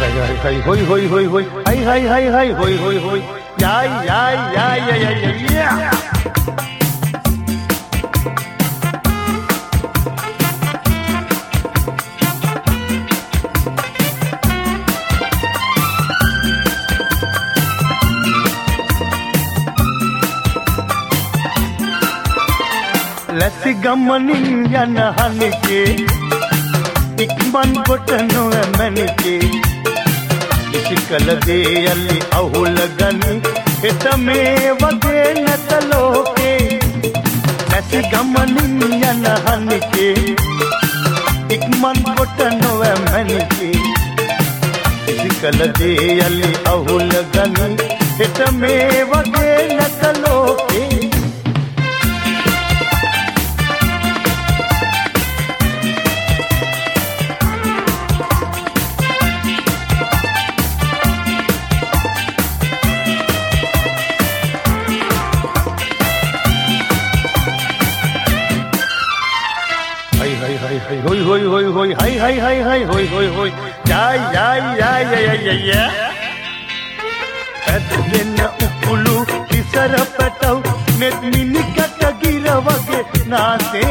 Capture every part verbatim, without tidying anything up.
hai hai hoi hoi hoi hoi hai hai hai hai hoi hoi hoi yai yai yai yai yai yeah. ලැසි ගමනින් යන හනිකේ ඉක්මන් කොට නොවැමනිකේ ඉසිකල දේ යලි අහුල ගනි හෙට මේ වගේ නැත ලෝකේ ලැසි ගමනින් යන හනිකේ ඉක්මන් කොට නොවැමනිකේ ඉසිකල දේ යලි අහුල ගනි හෙට මේ වගේ නැත ලෝකේ hoi hoi hoi hoi hai hai hai hai hoi hoi hoi yai yai yai yai yai yai ඇදෙන උකුළු ඉසර පැටව මෙත් මිනිකට ගිර වගේ නාසේ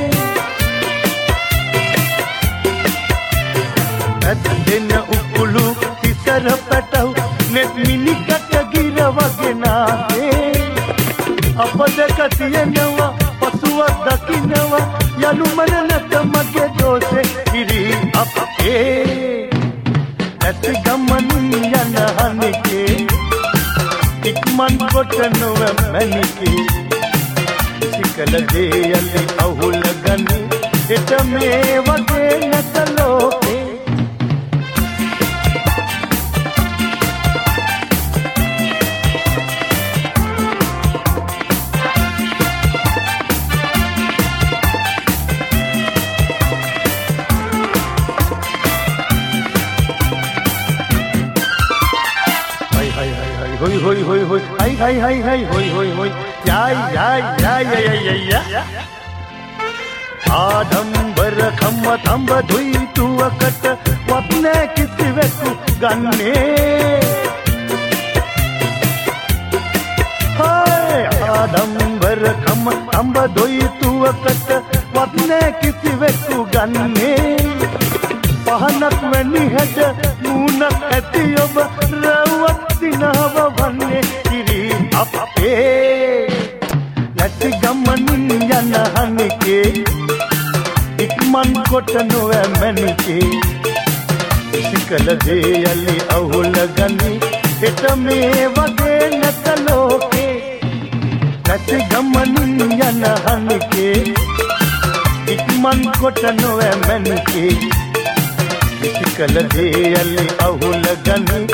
ඇදෙන උකුළු ඉසර පැටව මෙත් මිනිකට ගිර වගේ නාසේ අප දෙක තියෙනවා පසුව දකින්නවා යනු මනනත මගේ දෝෂේ ඉරි අපේ ඇති ගමනින් යන හනිකේ ඉක්මන් කොට නොවැමනිකේ සිකල දේ යලි අහුල ගනි හෙට මේ වගේ නැත ලෝකේ hoi hoi hoi hoi hai hai hai hai hoi hoi hoi yai yai yai yai yai yai ආඩම්බර කම්ම තඹ දුයි තුවකට වත්නේ කිසිවෙකු ගන්නේ හාය ආඩම්බර කම්ම තඹ දුයි තුවකට වත්නේ කිසිවෙකු ගන්නේ පහනක් වැනි හැට මූණක් ඇති ඔබ රවුවක් දිනව වන්නේ කිරි අපේ ලැසි ගමනින් යන හනිකේ ඉක්මන් කොට නොවැමනිකේ සිකල දේ යලි අහුල ගනි හෙට මේ වගේ නැත ලෝකේ ලැසි ගමනින් යන හනිකේ ඉක්මන් කොට නොවැමනිකේ සිකල දේ යලි අහුල ගනි